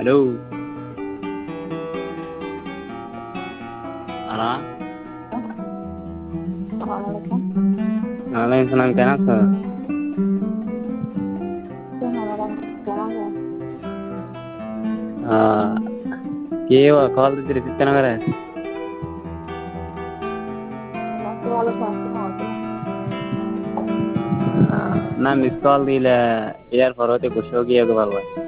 الو. ಅಣ್ಣ. وعلیکم السلام કેમ છો? કેવો કોલ ರಿಸೀವ್ ಚೆನ್ನಾಗರ ನಾ ಮಿಸ್ ಕಾಲ್ ಇಲ್ಲ ಏರ್ ಫಾರ್ ಹೋತೆ ಖುಷಿ ಹೋಗಿ ಅದು ಬರಲ್ಲ